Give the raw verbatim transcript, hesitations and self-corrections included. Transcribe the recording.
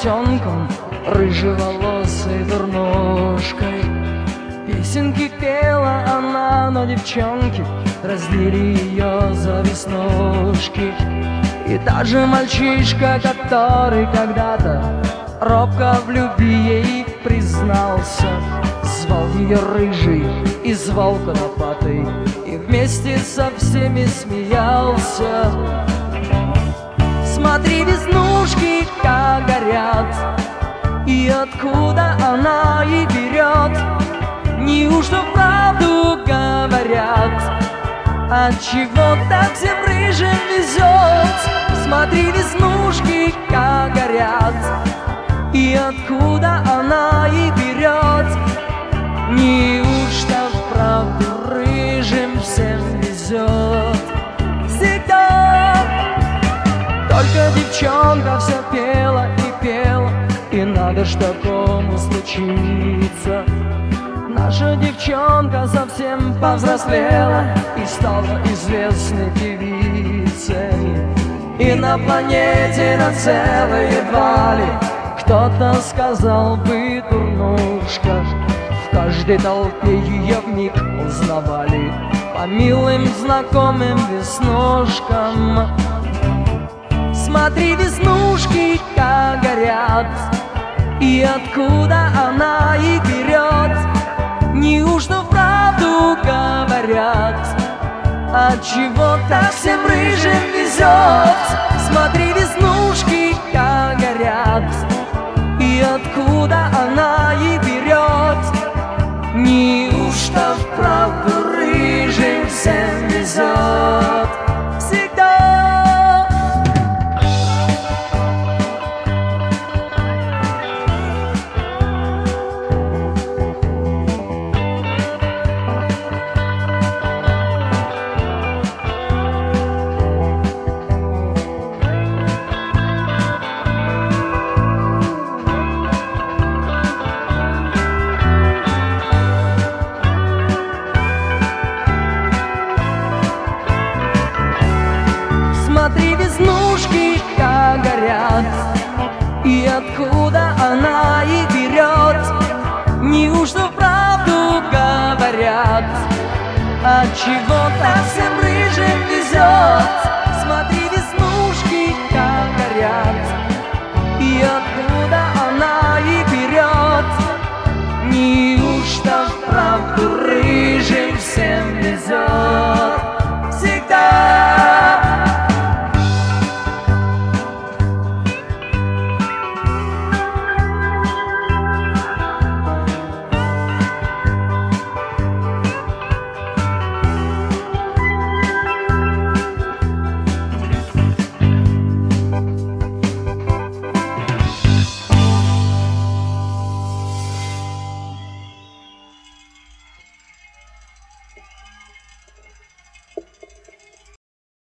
котенком, рыжеволосой дурнушкой. Песенки пела она, но девчонки раздели ее за веснушки. И даже мальчишка, который когда-то робко в любви ей признался, звал ее рыжий и звал конопатой, и вместе со всеми смеялся. Смотри, веснушки как горят, и откуда она и берет. Неужто правду говорят? Отчего так всем рыжим везет? Смотри, веснушки как горят, и откуда она и берет. Неужто вправду рыжим всем везет? Всегда. Только девчонка все пела и пела, и надо ж такому случиться. Наша девчонка совсем повзрослела и стала известной певицей. И на планете на целой едва ли кто-то сказал бы дурнушка. В каждой толпе ее вмиг узнавали по милым знакомым веснушкам. Смотри, веснушки как горят, и откуда она и берет. Неужто вправду говорят? Отчего так всем рыжим везет? Смотри, веснушки как горят, и откуда она и берет. Неужто вправду рыжим всем везет? Всегда. Смотри, веснушки как горят, и откуда она и берет. Неужто правду говорят? Отчего так всем рыжим везет? Смотри, веснушки как горят, и откуда она и берет. Неужто вправду